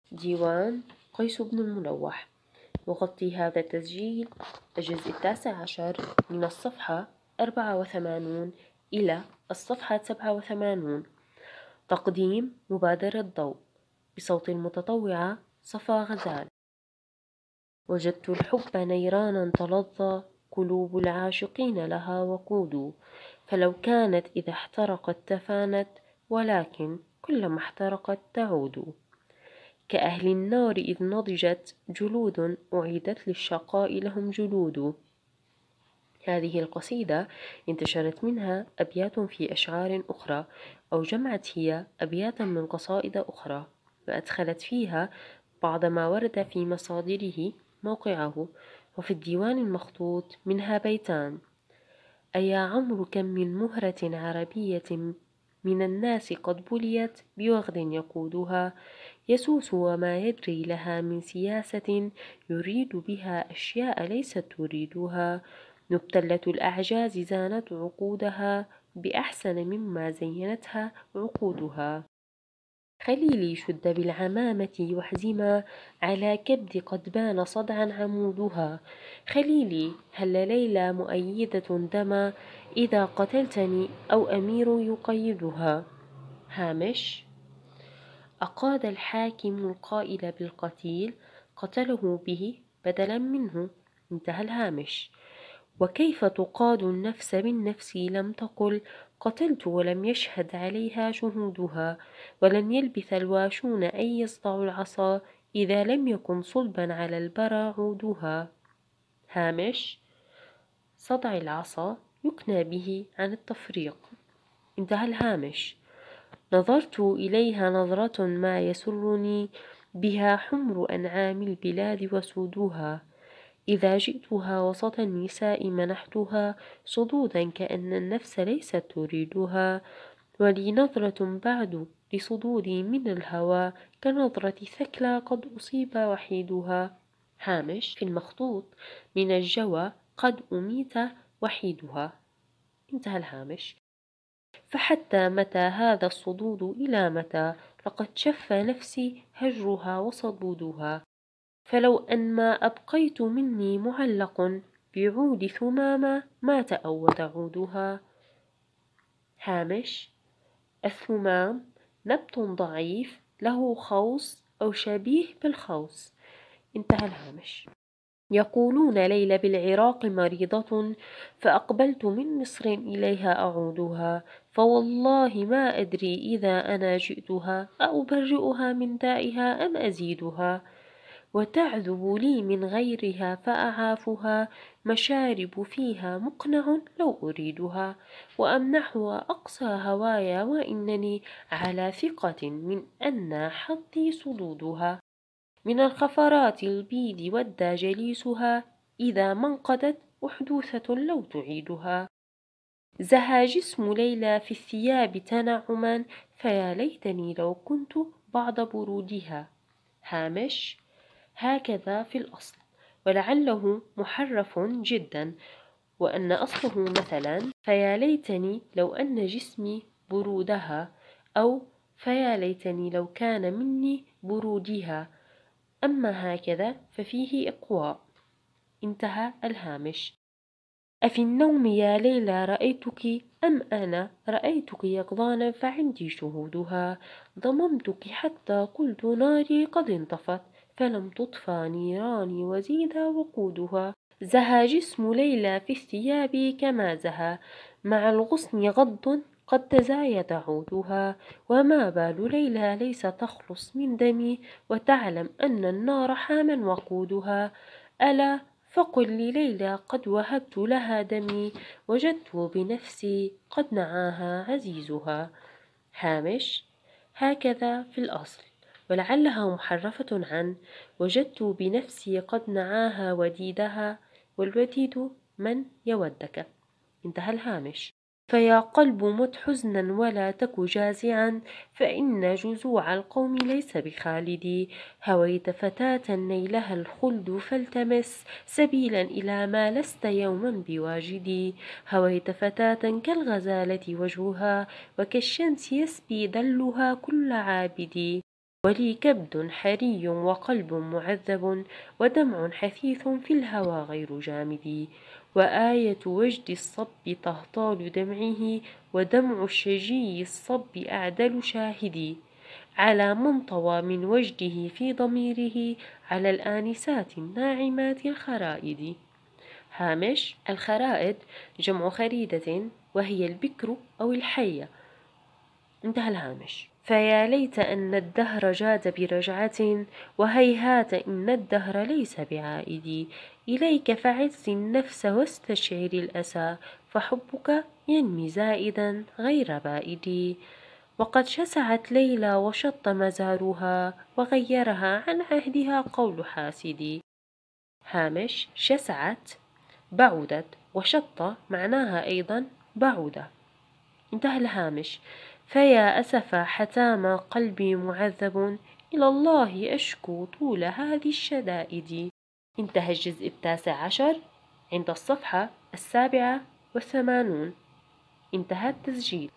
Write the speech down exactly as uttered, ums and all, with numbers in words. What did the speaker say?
ديوان قيس بن الملوح. يغطي هذا التسجيل الجزء التاسع عشر من الصفحة أربعة وثمانون إلى الصفحة سبعة وثمانون. تقديم مبادرة ضوء بصوت المتطوعة صفا غزال. وجدت الحب نيرانا تلظى، قلوب العاشقين لها وقود، فلو كانت إذا احترقت تفانت، ولكن كلما احترقت تعود. كأهل النار إذ نضجت جلود، أعيدت للشقاء لهم جلود. هذه القصيدة انتشرت منها أبيات في أشعار أخرى، أو جمعت هي أبياتا من قصائد أخرى، وأدخلت فيها بعض ما ورد في مصادره موقعه. وفي الديوان المخطوط منها بيتان: أيا عمرو كم من مهرة عربية، من الناس قد بليت بوغد يقودها، يسوس وما يدري لها من سياسة، يريد بها أشياء ليست تريدها. مبتلة الأعجاز زانت عقودها، بأحسن مما زينتها عقودها. خليلي شد بالعمامة واحزما، على كبد قد بان صدعا عمودها. خليلي هل ليلى مؤيدة دما، إذا قتلتني أو أمير يقيدها. هامش: أقاد الحاكم القائل بالقتيل، قتله به بدلا منه. انتهى الهامش. وكيف تقاد النفس بالنفس، لم تقل قتلت ولم يشهد عليها شهودها، ولم يلبث الواشون أن يصدعوا العصا، إذا لم يكن صلبا على البرى عودها. هامش: صدع العصا يكنى به عن التفريق. انتهى الهامش. نظرت إليها نظرة ما يسرني، بها حمر أنعام البلاد وسودها، إذا جئتها وسط النساء منحتها صدودا كأن النفس ليست تريدها. ولي نظرة بعد لصدودي من الهوى، كنظرة ثكلى قد أصيب وحيدها. هامش: في المخطوط من الجوى قد أميت وحيدها. انتهى الهامش. فحتى متى هذا الصدود إلى متى، لقد شف نفسي هجرها وصدودها، فلو أن ما أبقيت مني معلق بعود ثمامة، ما تأود عودها. هامش: الثمام نبت ضعيف له خوص أو شبيه بالخوص. انتهى الهامش. يقولون ليلى بالعراق مريضة، فأقبلت من مصر إليها أعودها، فوالله ما أدري إذا أنا جئتها أأبرئها من دائها أم أزيدها. وتعذب لي من غيرها فأعافها، مشارب فيها مقنع لو أريدها، وأمنحها أقصى هوايا، وإنني على ثقة من أن حظي صدودها. من الخفرات البيد ودى جليسها، إذا ما انقضت أحدوثة لو تعيدها. زهى جسم ليلى في الثياب تنعما، فيا ليتني لو كنت بعض برودها. هامش: هكذا في الأصل، ولعله محرف جدا، وأن أصله مثلا فيا ليتني لو أن جسمي برودها، أو فيا ليتني لو كان مني برودها. أما هكذا ففيه إقواء. انتهى الهامش. أفي النوم يا ليلى رأيتك، أم أنا رأيتك يقظانا فعندي شهودها. ضممتك حتى قلت ناري قد انطفت، فلم تطفى نيراني وزيد وقودها. زهى جسم ليلى في الثياب كما زهى، مع الغصن غض قد تزايد عودها. وما بال ليلى ليس تخلص من دمي، وتعلم أن النار حاما وقودها. ألا فقل لليلى قد وهبت لها دمي، وجدت بنفسي قد نعاها عزيزها. هامش: هكذا في الأصل، ولعلها محرفة عن وجدت بنفسي قد نعاها وديدها، والوديد من يودك. انتهى الهامش. فيا قلب مت حزنا ولا تك جازعا، فإن جزوع القوم ليس بخالدي. هويت فتاة نيلها الخلد فالتمس، سبيلا إلى ما لست يوما بواجدي. هويت فتاة كالغزالة وجهها، وكالشمس يسبي ذلها كل عابدي. ولي كبد حري وقلب معذب ودمع حثيث في الهوى غير جامد وآية وجد الصب تهطال دمعه ودمع الشجي الصب أعدل شاهدي على من طوى من وجده في ضميره على الآنسات الناعمات الخرائد. هامش: الخرائد جمع خريدة وهي البكر أو الحية. انتهى الهامش. فيا ليت أن الدهر جاد برجعة وهيهات إن الدهر ليس بعائد إليك فعز النفس واستشعر الأسى فحبك ينمي زائدا غير بائد وقد شسعت ليلى وشط مزارها وغيرها عن عهدها قول حاسد. هامش: شسعت بعدت وشط معناها أيضا بعد. انتهى الهامش. فيا أسف حتام قلبي معذب إلى الله أشكو طول هذه الشدائد. انتهى الجزء التاسع عشر عند الصفحة السابعة والثمانون. انتهى التسجيل.